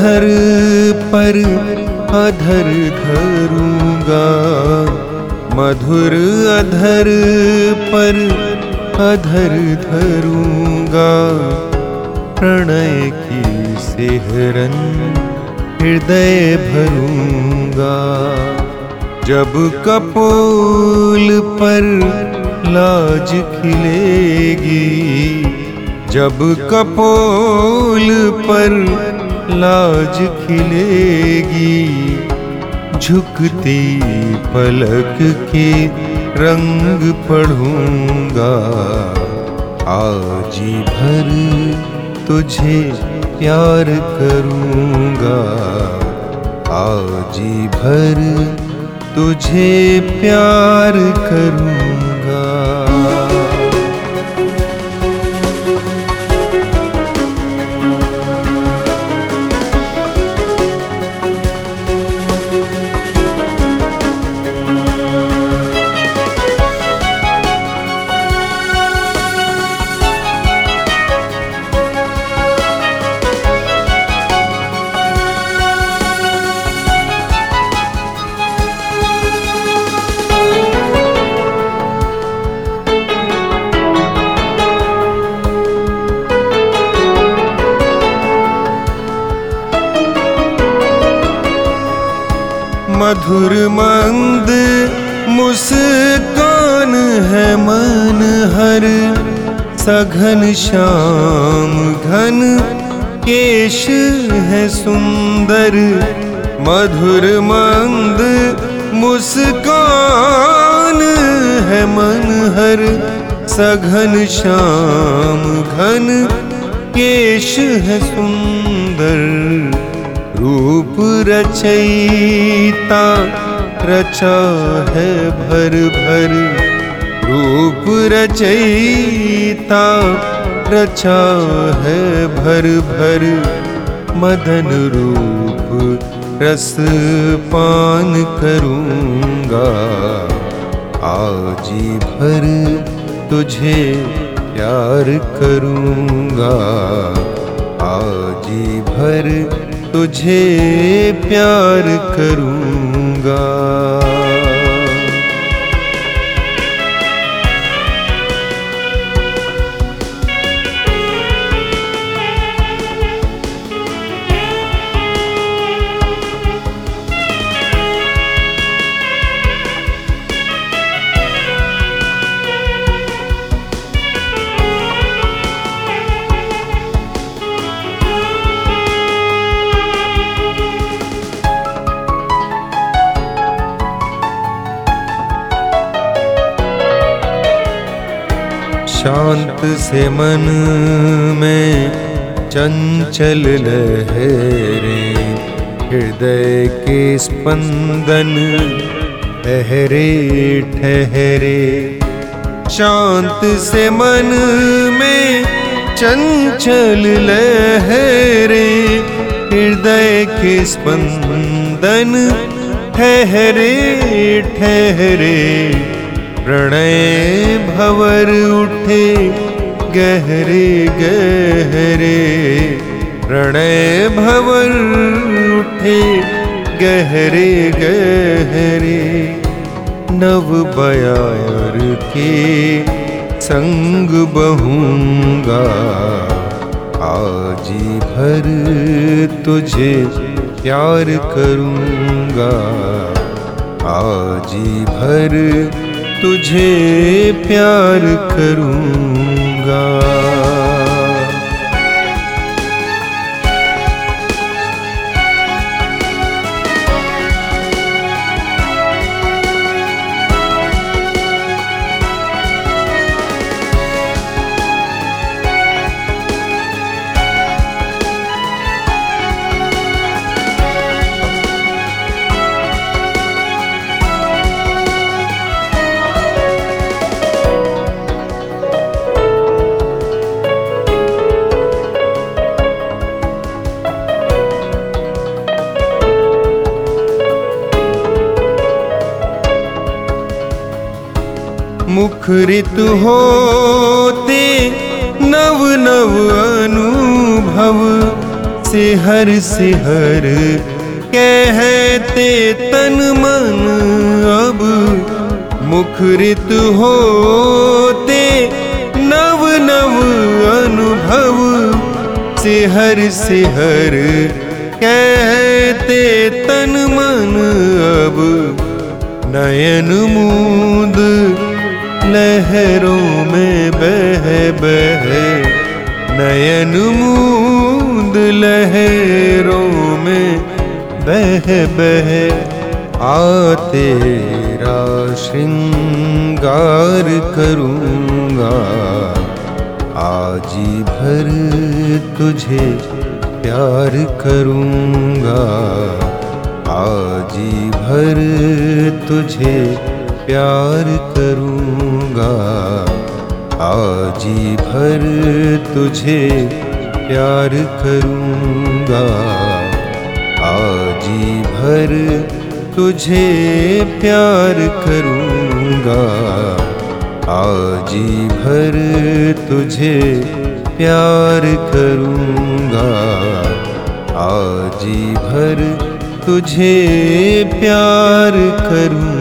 अधर पर अधर धरूंगा, मधुर अधर पर अधर धरूंगा। प्रणय की सिहरन हृदय भरूंगा। जब कपोल पर लाज खिलेगी, जब कपोल पर लाज खिलेगी, झुकती पलक के रंग पढ़ूंगा। आजी भर तुझे प्यार करूंगा, आजी भर तुझे प्यार करूंगा। मधुर मंद मुस्कान है मन हर, सघन श्याम घन केश है सुंदर। मधुर मंद मुस्कान है मन हर, सघन श्याम घन केश है सुंदर। रूप रचयिता रचा है भर भर, रूप रचयिता रचा है भर भर। मदन रूप रस पान करूंगा, आजी भर तुझे प्यार करूंगा, आजी भर तुझे प्यार करूंगा। शांत से मन में चंचल लहरें, हृदय के स्पंदन ठहरे ठहरे। शांत से मन में चंचल लहरें, हृदय के स्पंदन ठहरे ठहरे। प्रणय भंवर उठे गहरे गहरे, प्रणय भंवर उठे गहरे गहरे। नव बयार के संग बहूंगा, आजी भर तुझे प्यार करूंगा, आजी भर तुझे प्यार करूंगा। मुखरित होते नव नव अनुभव, सिहर सिहर कहते तन मन अब मुखरित होते नव नव अनुभव। सिहर सिहर कहते तन मन अब नयन मूंद लहरों में बह बह। नयन मूंद लहरों में बह बह। आ तेरा श्रृंगार करूँगा आजी भर तुझे प्यार करूँगा। आजी भर तुझे प्यार करूँगा। आजी भर तुझे प्यार करूँगा। आजी भर तुझे प्यार करूँगा। आजी भर तुझे प्यार करूँगा। आजी भर तुझे प्यार करूँगा।